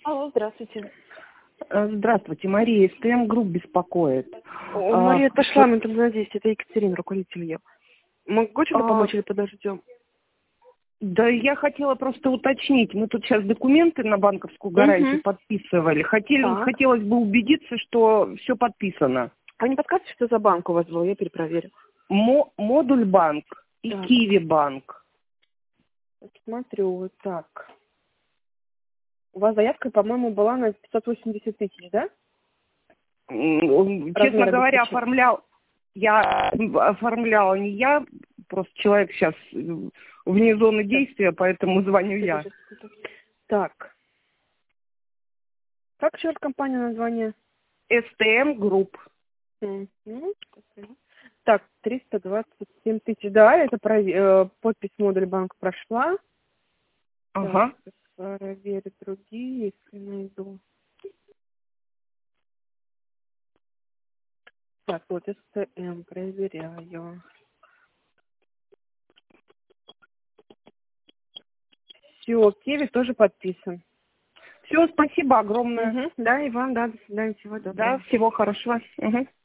Алло, здравствуйте. Здравствуйте, Мария, СТМ Групп беспокоит. Мария отошла минут на 10, это Екатерина, руководитель ее. Могу что-то помочь или подождем? Да, я хотела просто уточнить. Мы тут сейчас документы на банковскую гарантию подписывали. Хотелось бы убедиться, что все подписано. А не подскажете, что за банк у вас был? Я перепроверю. Модуль банк и Так. Киви банк. Смотрю, вот так. У вас заявка, по-моему, была на 580 тысяч, да? Честно говоря, оформляла не я, просто человек сейчас вне зоны действия, поэтому звоню я. Так. Как еще раз компания название? СТМ Групп. Так, 327 тысяч. Да, это подпись модуль банк прошла. Ага. Так, проверю другие, если найду. Так, вот СТМ, проверяю. Все, Киви тоже подписан. Все, спасибо огромное. Да, и вам, да, до свидания, всего доброго. Да, всего хорошего.